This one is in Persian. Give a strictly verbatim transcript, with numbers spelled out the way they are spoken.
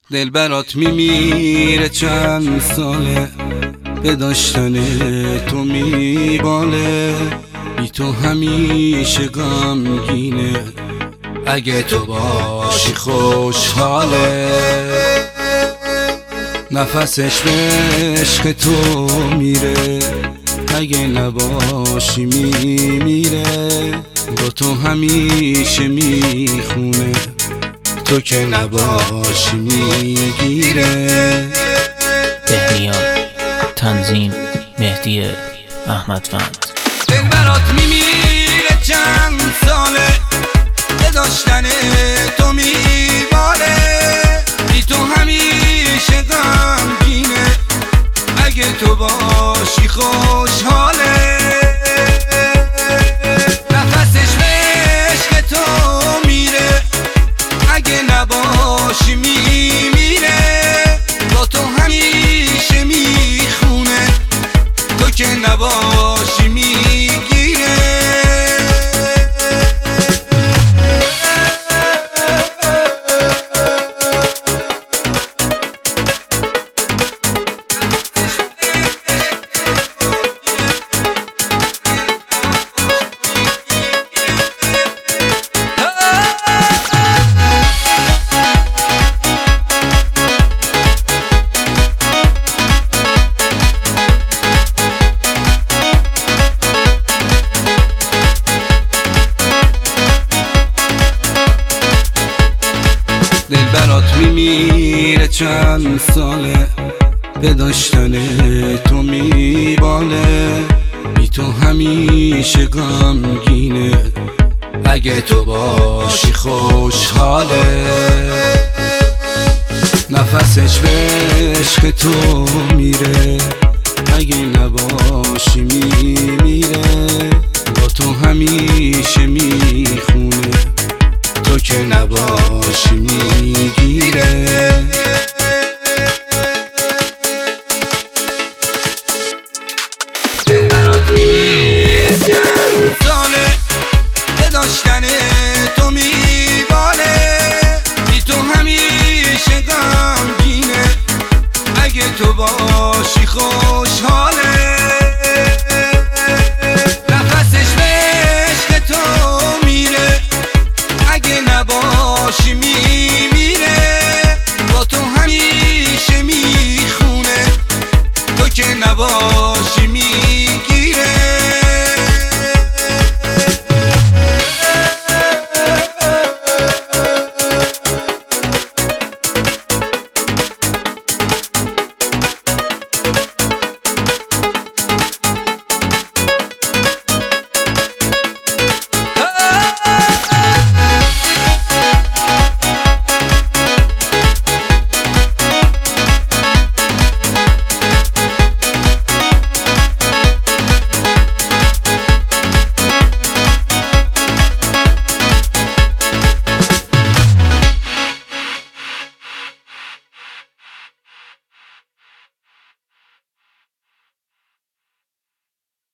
دل برات میمیره چند ساله، به داشتن تو میباله، بی تو همیشه غمگینه، اگه تو باشی خوشحاله. نفسش به عشق تو میره، اگه نباشی میمیره، با تو همیشه میخونه، تو که نباشی میگیره. بهنیا تنظیم مهدی احمدوند. دل برات میمیره چند ساله، به داشتن تو میباله، بی تو همیشه غمگینه، اگه تو باشی خوشحاله. نفسش به عشق تو میره، اگه نباشی میمیره، با تو همیشه میخونه، تو که نباشی میگیره. دل برات میمیره چند ساله، به داشتن تو میباله، بی تو همیشه غمگینه، اگه تو باشی خوشحاله. نفسش به عشق تو میره، اگه نباشی میمیره، با تو همیشه میخونه، تو که نباشی میگیره.